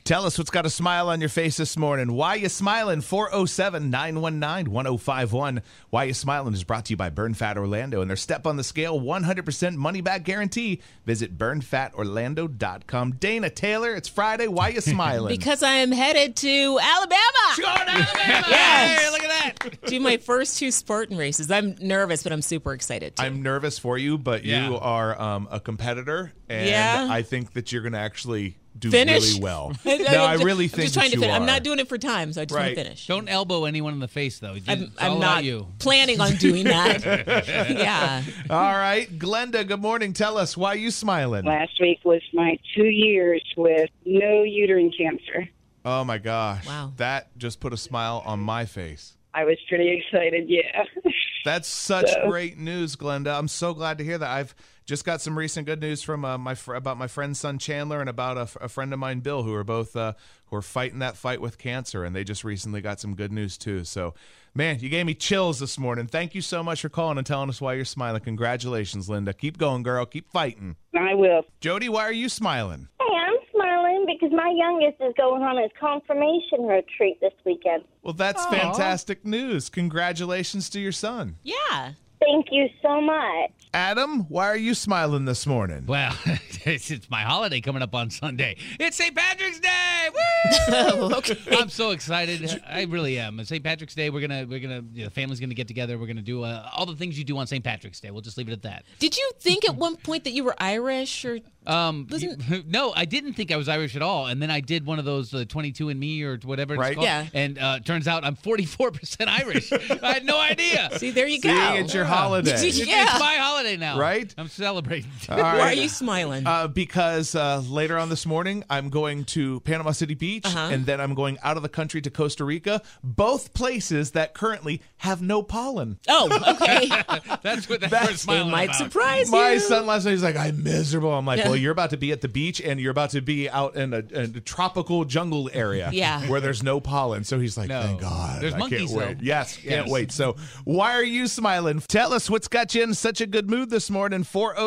Tell us what's got a smile on your face this morning. Why you smiling? 407-919-1051. Why you smiling is brought to you by Burn Fat Orlando and their Step on the Scale 100% money back guarantee. Visit burnfatorlando.com. Dana Taylor, it's Friday. Why you smiling? Because I am headed to Alabama. She's going to Alabama. Yes. Hey, look at that. Do my first 2 Spartan races. I'm nervous, but I'm super excited too. I'm nervous for you, but you are a competitor, and I think that you're going to actually do finish really well. No, I really think I'm just trying that to you finish. are. I'm not doing it for time, so I just want to finish. Don't elbow anyone in the face, though. I'm not planning on doing that. Yeah. All right. Glenda, good morning. Tell us, why are you smiling? Last week was my 2 years with no uterine cancer. Oh, my gosh. Wow. That just put a smile on my face. I was pretty excited, yeah. That's such great news, Glenda. I'm so glad to hear that. I've just got some recent good news from about my friend's son Chandler and about a friend of mine, Bill, who are both who are fighting that fight with cancer, and they just recently got some good news too. So, man, you gave me chills this morning. Thank you so much for calling and telling us why you're smiling. Congratulations, Linda. Keep going, girl. Keep fighting. I will. Jody, why are you smiling? Hey, I'm smiling because my youngest is going on his confirmation retreat this weekend. Well, that's fantastic news. Congratulations to your son. Yeah. Thank you so much. Adam, why are you smiling this morning? Well, it's my holiday coming up on Sunday. It's St. Patrick's Day! Woo! Okay. I'm so excited. I really am. St. Patrick's Day, we're gonna the family's gonna get together. We're gonna do all the things you do on St. Patrick's Day. We'll just leave it at that. Did you think at one point that you were Irish or? No, I didn't think I was Irish at all. And then I did one of those 22andMe or whatever it's called. Yeah. And turns out I'm 44% Irish. I had no idea. See, there you go. See, it's your holiday. It's my holiday now. Right? I'm celebrating. All right. Why are you smiling? Because later on this morning, I'm going to Panama City Beach, and then I'm going out of the country to Costa Rica, both places that currently have no pollen. Oh, okay. That's what we're smiling It might about. surprise you. My son last night, he's like, I'm miserable. I'm like, well, you're about to be at the beach, and you're about to be out in a tropical jungle area where there's no pollen. So he's like, thank God. There's I monkeys, can't wait. though. Yes, can't wait. So why are you smiling? Tell us what's got you in such a good mood this morning.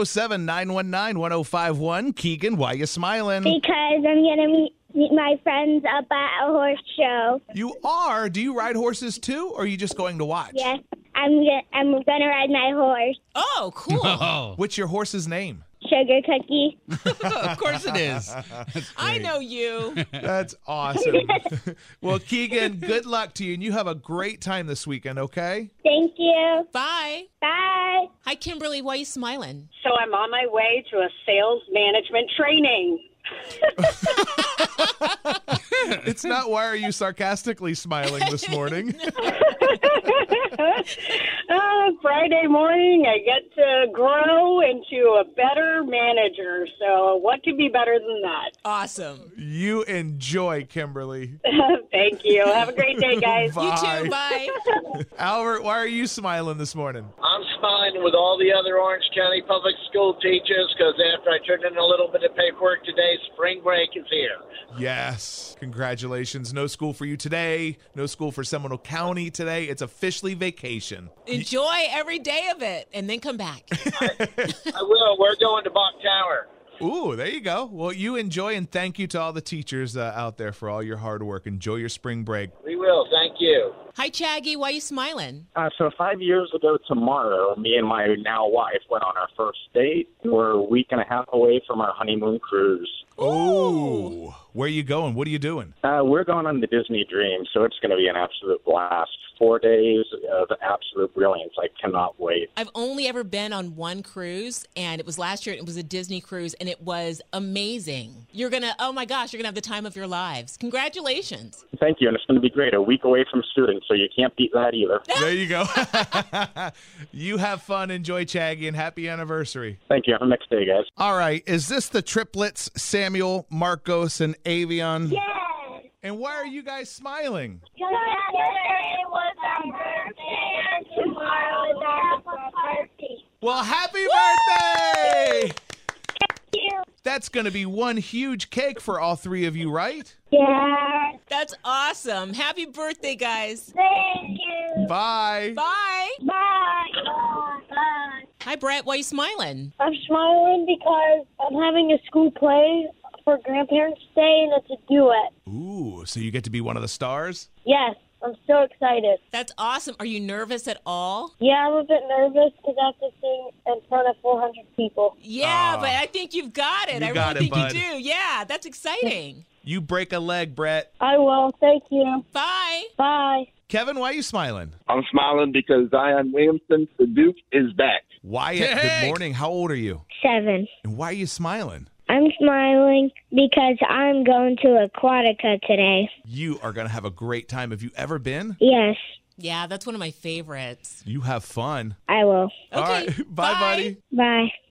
407-919-1051. Keegan, why you smiling? Because I'm going to meet my friends up at a horse show. You are? Do you ride horses too, or are you just going to watch? Yes, I'm gonna ride my horse, Oh, cool. Oh, What's your horse's name? Sugar Cookie. of course it is. I know you. That's awesome. Well, Keegan, good luck to you, and you have a great time this weekend, okay? Thank you. Bye. Bye. Hi, Kimberly. Why are you smiling? So I'm on my way to a sales management training. It's not why are you sarcastically smiling this morning? Friday morning, I get to grow into a better manager. So what could be better than that? Awesome. You enjoy, Kimberly. Thank you. Have a great day, guys. Bye. You too. Bye. Albert, why are you smiling this morning? I'm smiling with all the other Orange County public school teachers because after I turned in a little bit of paperwork today, spring break is here. Yes. Congratulations. No school for you today. No school for Seminole County today. It's officially vacation. Enjoy every day of it and then come back. I will. We're going to Bach Tower. Ooh, there you go. Well, you enjoy, and thank you to all the teachers out there for all your hard work. Enjoy your spring break. We will. Thank you. Hi, Chaggy. Why are you smiling? So 5 years ago tomorrow, me and my now wife went on our first date. We're a week and a half away from our honeymoon cruise. Oh, where are you going? What are you doing? We're going on the Disney Dream, so it's going to be an absolute blast. 4 days of absolute brilliance. I cannot wait. I've only ever been on one cruise, and it was last year. It was a Disney cruise, and it was amazing. Oh my gosh, you're going to have the time of your lives. Congratulations. Thank you, and it's going to be great. A week away from students, so you can't beat that either. There you go. You have fun. Enjoy, Chaggy, and happy anniversary. Thank you. Have a next day, guys. All right. Is this the triplets, Samuel, Marcos, and Avion? Yes. And why are you guys smiling? Yesterday was our birthday, and tomorrow is our party. Well, happy birthday! Thank you. That's going to be one huge cake for all three of you, right? Yeah. That's awesome. Happy birthday, guys. Thank you. Bye. Bye. Bye. Bye. Hi, Brett. Why are you smiling? I'm smiling because I'm having a school play for Grandparents' Day, and it's a duet. Ooh, so you get to be one of the stars? Yes, I'm so excited. That's awesome. Are you nervous at all? Yeah, I'm a bit nervous because I have to sing in front of 400 people. Yeah, but I think you've got it. You I got really it, think bud. you do. Yeah, that's exciting. You break a leg, Brett. I will. Thank you. Bye. Bye. Kevin, why are you smiling? I'm smiling because Zion Williamson, the Duke, is back. Wyatt, good morning. How old are you? 7. And why are you smiling? I'm smiling because I'm going to Aquatica today. You are going to have a great time. Have you ever been? Yes, Yeah, that's one of my favorites. You have fun. I will. All right. Bye, buddy. Bye.